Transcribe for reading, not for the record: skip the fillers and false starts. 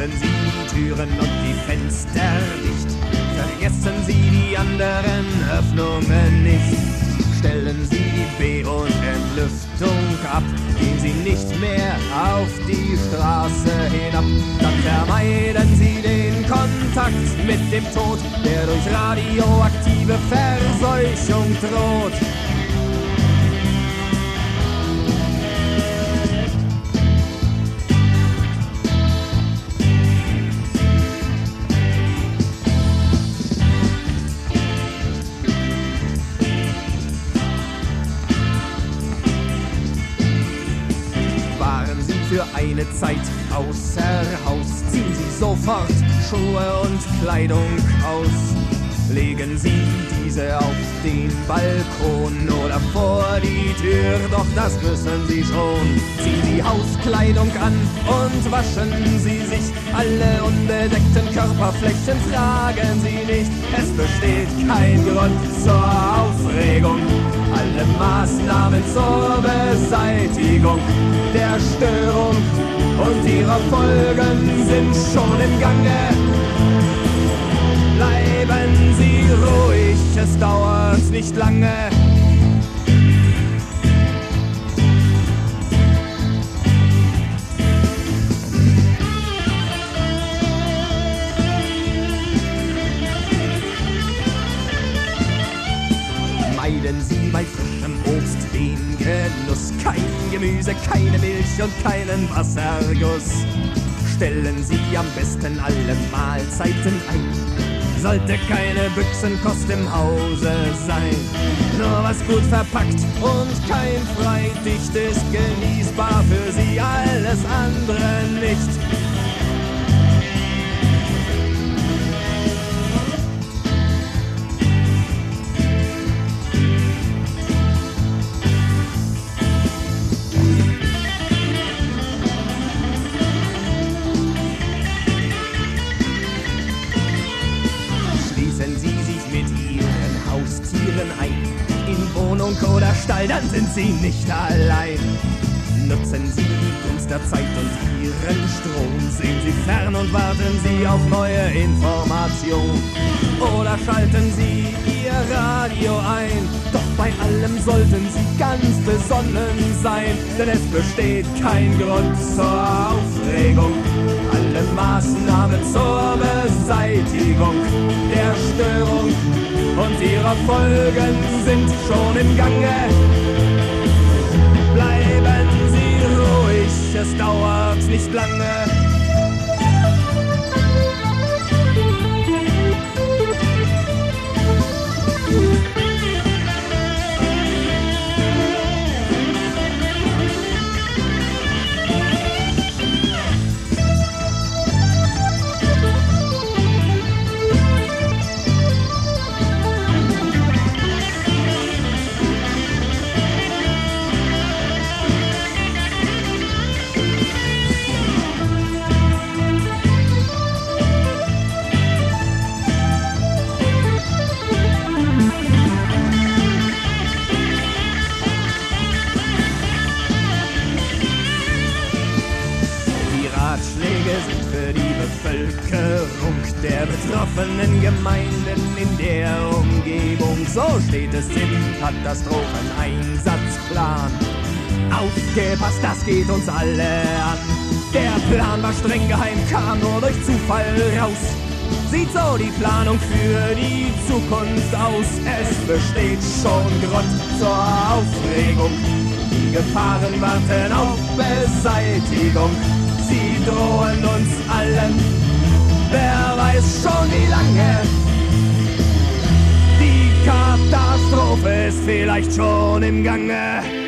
schließen Sie die Türen und die Fenster dicht. Vergessen Sie die anderen Öffnungen nicht. Stellen Sie die B- und Entlüftung ab. Gehen Sie nicht mehr auf die Straße hinab. Dann vermeiden Sie den Kontakt mit dem Tod, der durch radioaktive Verseuchung droht. Für eine Zeit außer Haus ziehen Sie sofort Schuhe und Kleidung aus. Legen Sie diese auf den Balkon oder vor die Tür, doch das müssen Sie schon. Ziehen Sie Hauskleidung an und waschen Sie sich. Alle unbedeckten Körperflächen fragen Sie nicht. Es besteht kein Grund zur Aufregung. Alle Maßnahmen zur Beseitigung der Störung und ihrer Folgen sind schon im Gange. Bleiben Sie ruhig, es dauert nicht lange. Meiden Sie bei frischem Obst den Genuss. Kein Gemüse, keine Milch und keinen Wasserguss. Stellen Sie am besten alle Mahlzeiten ein. Sollte keine Büchsenkost im Hause sein. Nur was gut verpackt und kein Freiticht ist genießbar für Sie, alles andere nicht. In Wohnung oder Stall, dann sind Sie nicht allein. Nutzen Sie die Gunst der Zeit und Ihren Strom. Sehen Sie fern und warten Sie auf neue Informationen. Oder schalten Sie Ihr Radio ein. Doch bei allem sollten Sie ganz besonnen sein. Denn es besteht kein Grund zur Aufregung. Alle Maßnahmen zur Beseitigung der Störung und ihre Folgen sind schon im Gange. Bleiben Sie ruhig, es dauert nicht lange. Ratschläge sind für die Bevölkerung der betroffenen Gemeinden in der Umgebung. So steht es im Katastropheneinsatzplan. Aufgepasst, das geht uns alle an. Der Plan war streng geheim, kam nur durch Zufall raus. Sieht so die Planung für die Zukunft aus. Es besteht schon Grund zur Aufregung. Die Gefahren warten auf Beseitigung. Sie drohen uns allen, wer weiß schon wie lange. Die Katastrophe ist vielleicht schon im Gange.